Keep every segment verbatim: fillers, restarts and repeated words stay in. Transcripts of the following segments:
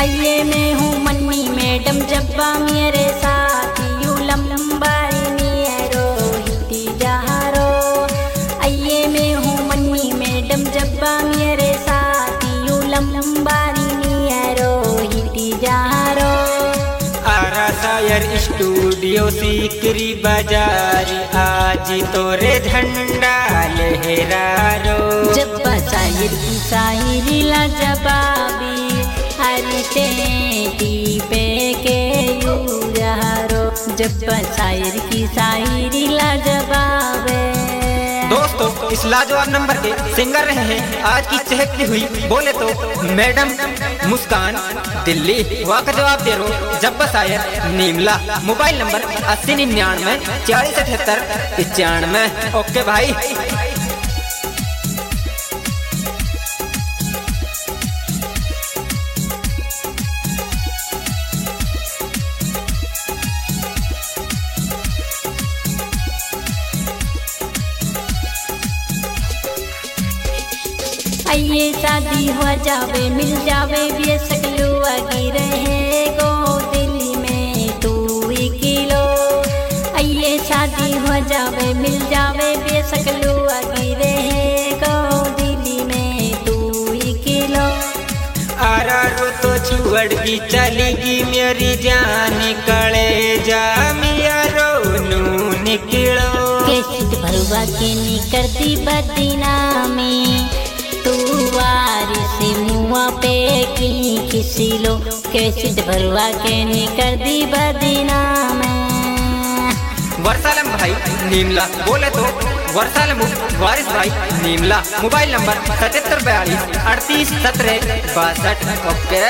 आइए मैं हूँ मन्नी मैडम जब्बा मेरे साथ यू लंबाई मेरो हिती जहारो। आइए मैं हूँ मन्नी मैडम जब्बा मेरे साथ यू लंबाई मेरो हिती जहारो। आरा शायर स्टूडियो सीकरी बाजार आज तोरे झंडा लहरारो। जब्बा शायर की शायरी लाजवाबी हरी टेटी पे के यूजारो। जब्बा शायर की शायरी लाजवाब। दोस्तों इस लाजवाब नंबर के सिंगर रहे हैं आज की चहकती हुई बोले तो मैडम मुस्कान दिल्ली। वहाँ का जवाब दे रो जब्बा शायर नीमला। मोबाइल नंबर अस्सी निन्यानवे चालीस अठहत्तर पचानवे। ओके भाई। आइए शादी हो जावे मिल जावे भी सकलू आगे रहे गो दिल्ली में तू ही किलो। आइए शादी हो जावे मिल जावे भी सकलू आगे रहे गो दिल्ली में तू ही किलो। आरा रो तो छुअड़ की चलेगी मेरी जान कले जा मिया रो नू निकलो। कैसे भरुआ के निकलती बदनामी तू वारिस मुआ पे की किसी लो। कैसे भरुआ के निकर दी बदनाम। वर्षालम भाई नीमला बोले तो वर्षालम वारिस भाई नीमला। मोबाइल नंबर सतहत्तर बयालीस अड़तीस सत्रह बासठ। ओके।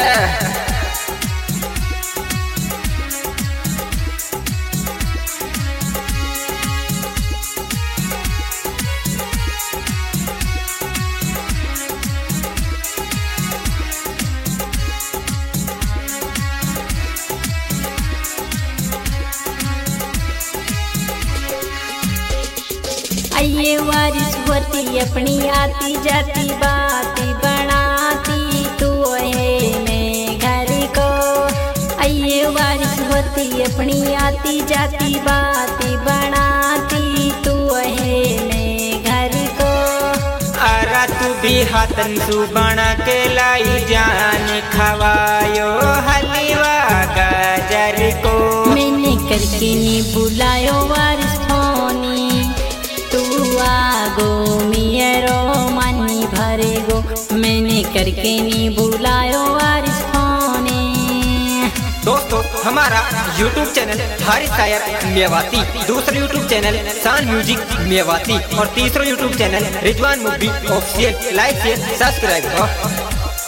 आइए वारिस होती अपनी आती जाती बाती बनाती तू है मैं घर को। आइए वारिस होती अपनी आती जाती बाती बनाती तू है मैं घर को। आरा तू भी हाथन सु बना के लाई जान खवायो हलवा गाजर को। मैंने करके नी बुलायो वारिस फोनी तू आगो मियरो मनी भरे गो। मैंने करके नी बुलायो वारिस फोने। दोस्तों हमारा YouTube चैनल हारिस शायर मेवाती, दूसरा YouTube channel Shaan music Mewati और तीसरा YouTube channel Rizwan movie official. Like share subscribe करो।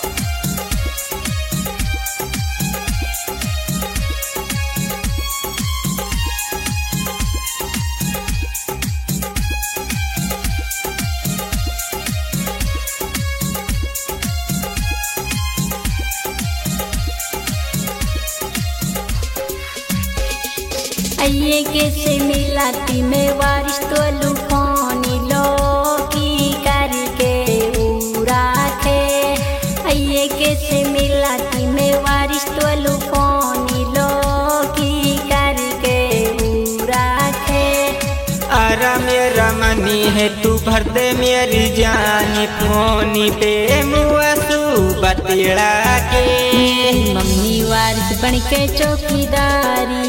आइए कैसे मिलाती मैं वारिस तो लुफोनी लो की करके उराखे। आइए कैसे मिलाती मैं वारिस तो लुफोनी लो की करके उराखे। आरा मेरा मनी है तू भर दे मेरी जान फोनी पे मुआसू बतला के। मम्मी वारिस बन के चौकीदारी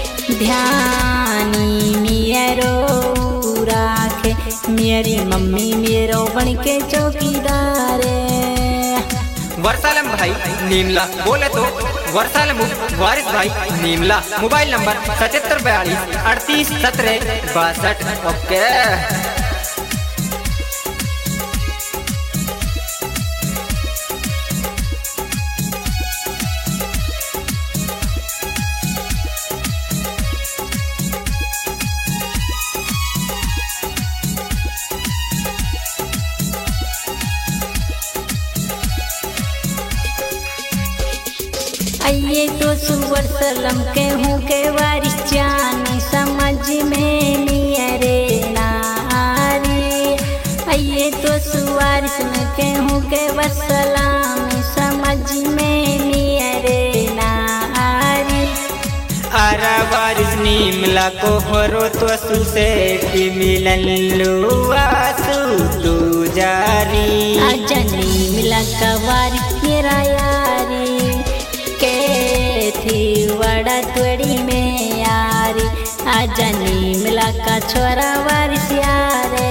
ध्यानी मेरो राखे। मेरी मम्मी मेरो बन के चौकीदार। वर्षालम भाई नीमला बोले तो वर्षालम वारिस भाई नीमला। मोबाइल नंबर सतहत्तर बयालीस अड़तीस सत्रह बासठ। ओके। आइए तो सुवर सलम के हूँ के वारिस जान समझ में मेरे नारी। आइए तो सुवारिस में के हूँ के वसलाम समझ में मेरे नीमला को हरो तो सुसेठी मिलन लुआसु तू जारी आजा नीमला कवारी मेरा यारी के थी वड़ा त्वड़ी में यारी आजा नीमला का छोरा वारिस यारे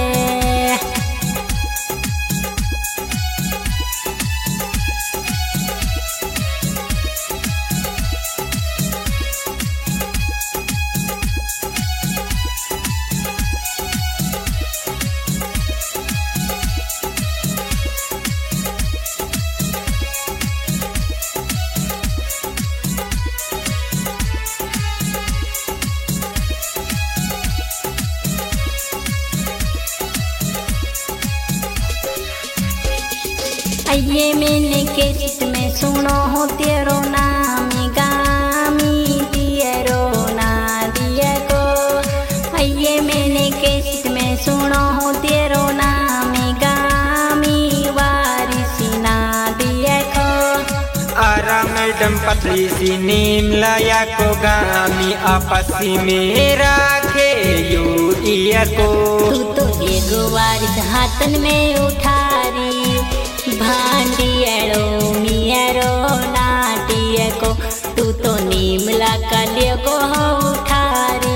आइए मैंने केसित में सुनो हो तेरो नाम गामी दियरो ना दिया को आइए मैंने केसित में सुनो हो तेरो नाम गामी वारिसी ना दिया को आरा मैडम पतली सी नीमला या को गामी आपसी में राखे यू इया को तू तो ये गुवारिस हाथन में उठारी भांडियड़ो मियरो नाटिय को तू तो नीमला कलिय को उठारी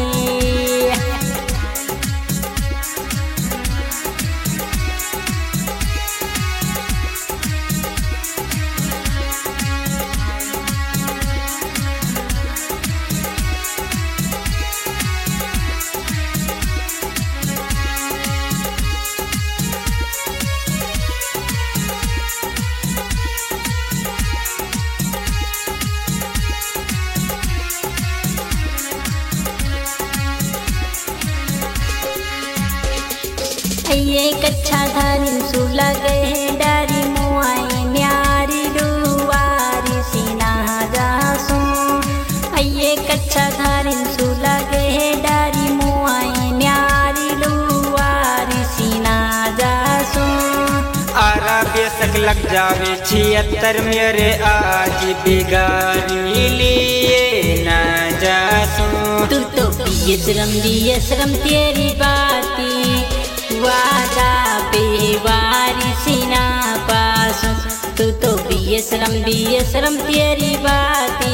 ये कच्छा धारिन सु लगे डारी मुआई न्यारी दुवारी सीना जासो ये कच्छा धारिन सु लगे डारी मुआई न्यारी दुवारी सीना जासो आरा बेसक लग जावे छिहत्तर मेरे आज बिगारी लिए ना जासो तू तो पिए श्रम दिए श्रम तेरी बाती वादा बेवारी सीना पास तू तो बिये श्रम बिये श्रम तेरी बाती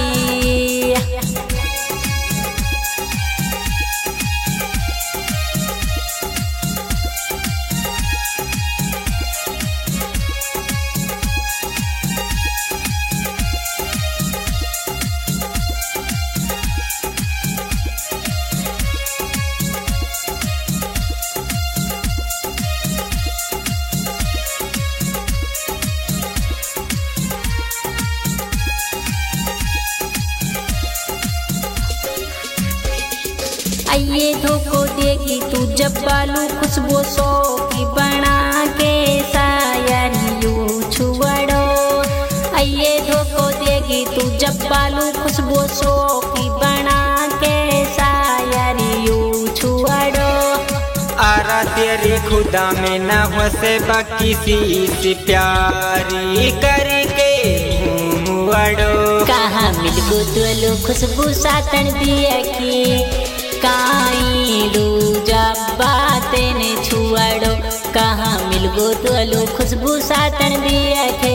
आइए धोखो देगी तू जब बालू खुशबू सो की बना के सायरियू छुड़ो आइए धोखो देगी तू जब बालू खुशबू सो की बना के सायरियू छुड़ो आरा तेरी खुदा में न हो से किसी से प्यारी करके मुड़ो कहाँ मिल गो तुलो खुशबू सातन दिया की काई लू जब बातें ने छुआड़ो कहाँ मिल गो तुलो खुशबू सातन दिया के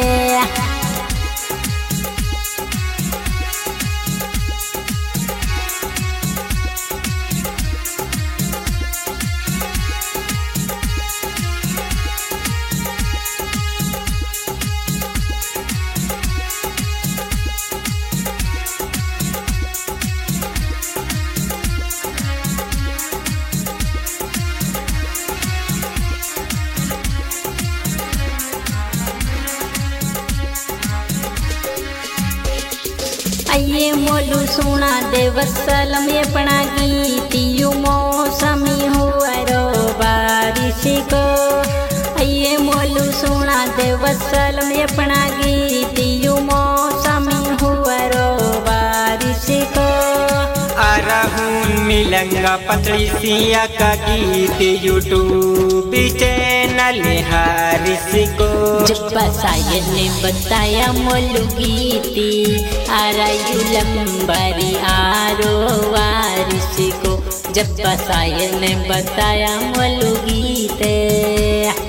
आइए मोलू सुना दे वसलम अपना गीत यू मौसमी हुआ रो बारिश को आइए मोलू सुना दे वसलम अपना गीत यू मौसमी हुआ रो बारिश को आरा हूँ मिलंगा पतली सिया का गीत यूट्यूब चैनल हारिस को। जब सायर ने बताया मोलू गीती आरायु लंबरी आरो वारिस को। जब सायर ने बताया मोलू गीते